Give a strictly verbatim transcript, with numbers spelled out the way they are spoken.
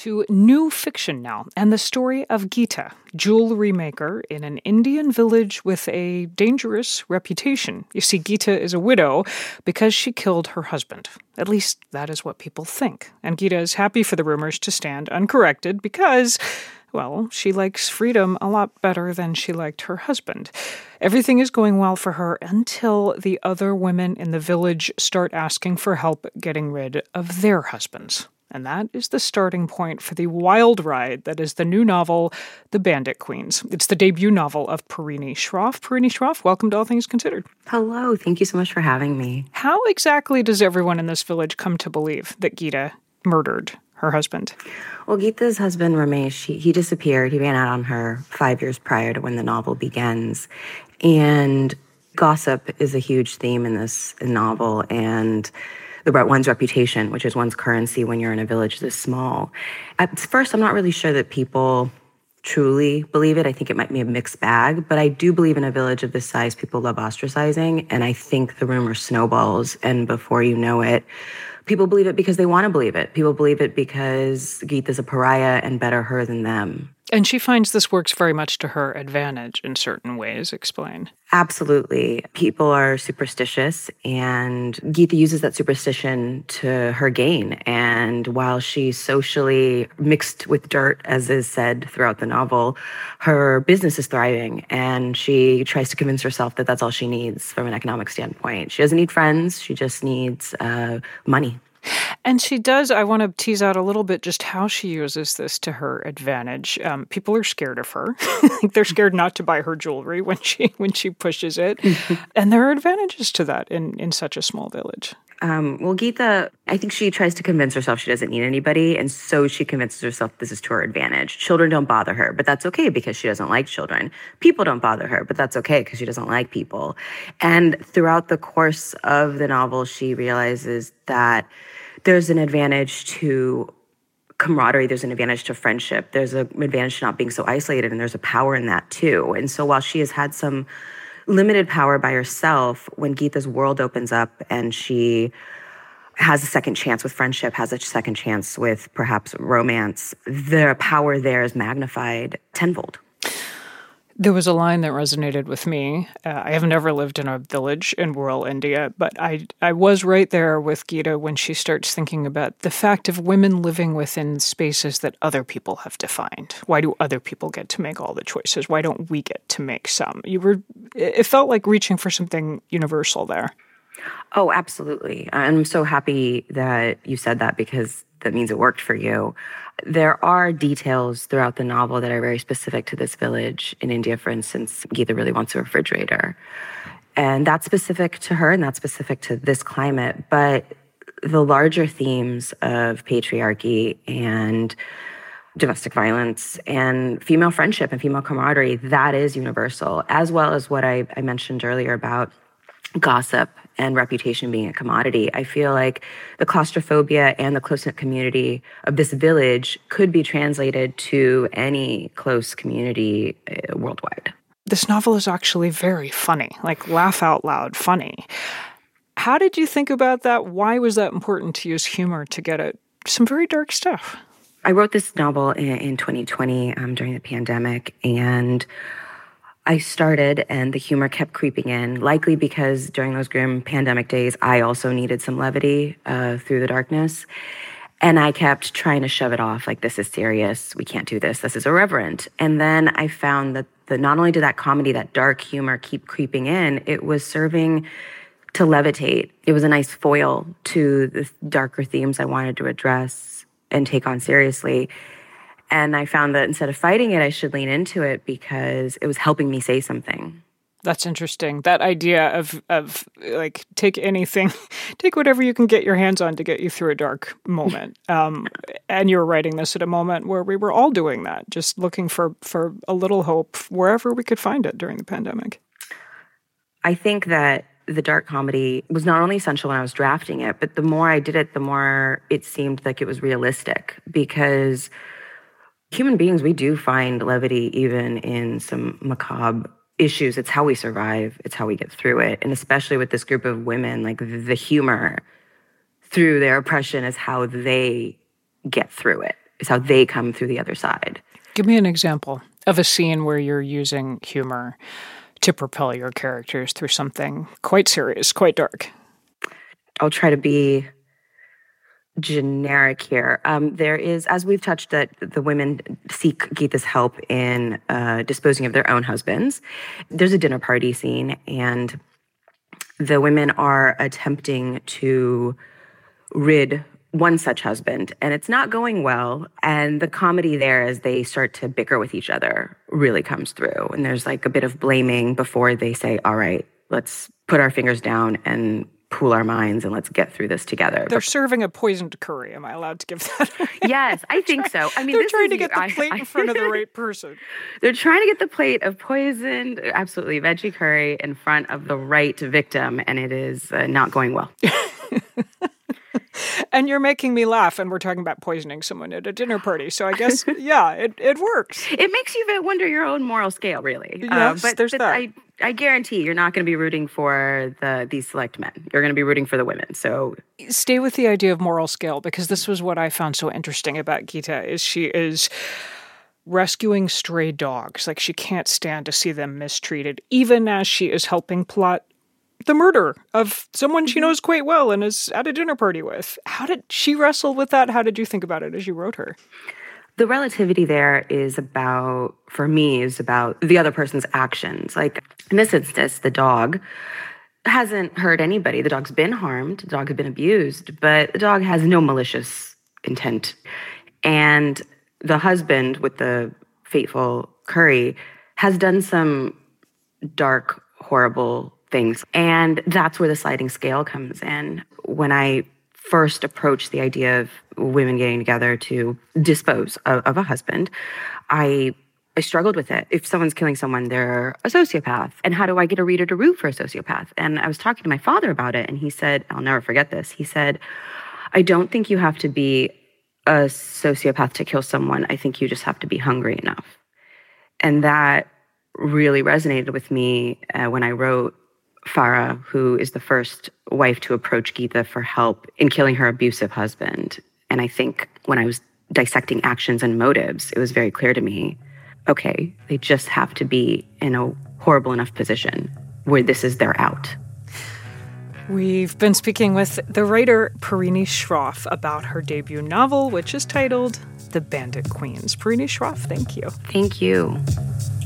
To new fiction now, and the story of Geeta, jewelry maker in an Indian village with a dangerous reputation. You see, Geeta is a widow because she killed her husband. At least that is what people think. And Geeta is happy for the rumors to stand uncorrected because, well, she likes freedom a lot better than she liked her husband. Everything is going well for her until the other women in the village start asking for help getting rid of their husbands. And that is the starting point for the wild ride that is the new novel, The Bandit Queens. It's the debut novel of Parini Shroff. Parini Shroff, welcome to All Things Considered. Hello. Thank you so much for having me. How exactly does everyone in this village come to believe that Geeta murdered her husband? Well, Geeta's husband, Ramesh, he, he disappeared. He ran out on her five years prior to when the novel begins. And gossip is a huge theme in this novel, and about one's reputation, which is one's currency when you're in a village this small. At first, I'm not really sure that people truly believe it. I think it might be a mixed bag, but I do believe in a village of this size, people love ostracizing, and I think the rumor snowballs, and before you know it, people believe it because they want to believe it. People believe it because Geeta's a pariah and better her than them. And she finds this works very much to her advantage in certain ways. Explain. Absolutely. People are superstitious, and Geeta uses that superstition to her gain. And while she's socially mixed with dirt, as is said throughout the novel, her business is thriving, and she tries to convince herself that that's all she needs from an economic standpoint. She doesn't need friends. She just needs uh, money. And she does, I want to tease out a little bit just how she uses this to her advantage. Um, people are scared of her. They're scared not to buy her jewelry when she when she pushes it. And there are advantages to that in, in such a small village. Um, well, Geeta, I think she tries to convince herself she doesn't need anybody, and so she convinces herself this is to her advantage. Children don't bother her, but that's okay because she doesn't like children. People don't bother her, but that's okay because she doesn't like people. And throughout the course of the novel, she realizes that there's an advantage to camaraderie, there's an advantage to friendship, there's an advantage to not being so isolated, and there's a power in that too. And so while she has had some limited power by herself, when Geeta's world opens up and she has a second chance with friendship, has a second chance with perhaps romance, the power there is magnified tenfold. There was a line that resonated with me. Uh, I have never lived in a village in rural India, but I I was right there with Geeta when she starts thinking about the fact of women living within spaces that other people have defined. Why do other people get to make all the choices? Why don't we get to make some? You were. It felt like reaching for something universal there. Oh, absolutely. I'm so happy that you said that because that means it worked for you. There are details throughout the novel that are very specific to this village in India. For instance, Geeta really wants a refrigerator. And that's specific to her and that's specific to this climate. But the larger themes of patriarchy and domestic violence and female friendship and female camaraderie, that is universal, as well as what I, I mentioned earlier about gossip and reputation being a commodity. I feel like the claustrophobia and the close-knit community of this village could be translated to any close community uh, worldwide. This novel is actually very funny, like laugh out loud funny. How did you think about that? Why was that important to use humor to get at some very dark stuff? I wrote this novel in, in twenty twenty um, during the pandemic, and I started and the humor kept creeping in, likely because during those grim pandemic days, I also needed some levity uh, through the darkness. And I kept trying to shove it off, like, this is serious, we can't do this, this is irreverent. And then I found that the, not only did that comedy, that dark humor keep creeping in, it was serving to levitate. It was a nice foil to the darker themes I wanted to address and take on seriously. And I found that instead of fighting it, I should lean into it because it was helping me say something. That's interesting. That idea of, of like, take anything, take whatever you can get your hands on to get you through a dark moment. Um, and you're writing this at a moment where we were all doing that, just looking for, for a little hope wherever we could find it during the pandemic. I think that the dark comedy was not only essential when I was drafting it, but the more I did it, the more it seemed like it was realistic because human beings, we do find levity even in some macabre issues. It's how we survive. It's how we get through it. And especially with this group of women, like the humor through their oppression is how they get through it. is how they come through the other side. Give me an example of a scene where you're using humor to propel your characters through something quite serious, quite dark. I'll try to be generic here. Um, there is, as we've touched, that the women seek Geeta's help in uh, disposing of their own husbands. There's a dinner party scene, and the women are attempting to rid one such husband, and it's not going well. And the comedy there, as they start to bicker with each other, really comes through. And there's like a bit of blaming before they say, all right, let's put our fingers down and pool our minds and let's get through this together. They're but, serving a poisoned curry. Am I allowed to give that? Yes, I think so. I mean, they're this trying is, to get the plate I, I, in front of the right person. They're trying to get the plate of poisoned, absolutely veggie curry in front of the right victim, and it is uh, not going well. And you're making me laugh, and we're talking about poisoning someone at a dinner party. So I guess, yeah, it, it works. It makes you wonder your own moral scale, really. Yes, uh, but, there's but that. I, I guarantee you're not going to be rooting for the these select men. You're going to be rooting for the women. So stay with the idea of moral scale, because this was what I found so interesting about Geeta, is she is rescuing stray dogs. Like, she can't stand to see them mistreated, even as she is helping plot the murder of someone she knows quite well and is at a dinner party with. How did she wrestle with that? How did you think about it as you wrote her? The relativity there is about, for me, is about the other person's actions. Like, in this instance, the dog hasn't hurt anybody. The dog's been harmed. The dog has been abused, but the dog has no malicious intent. And the husband with the fateful curry has done some dark, horrible things. And that's where the sliding scale comes in. When I first approached the idea of women getting together to dispose of, of a husband, I I struggled with it. If someone's killing someone, they're a sociopath. And how do I get a reader to root for a sociopath? And I was talking to my father about it, and he said, I'll never forget this. He said, I don't think you have to be a sociopath to kill someone. I think you just have to be hungry enough. And that really resonated with me uh, when I wrote Farah, who is the first wife to approach Geeta for help in killing her abusive husband. And I think when I was dissecting actions and motives, it was very clear to me, okay, they just have to be in a horrible enough position where this is their out. We've been speaking with the writer Parini Shroff about her debut novel, which is titled The Bandit Queens. Parini Shroff, thank you. Thank you.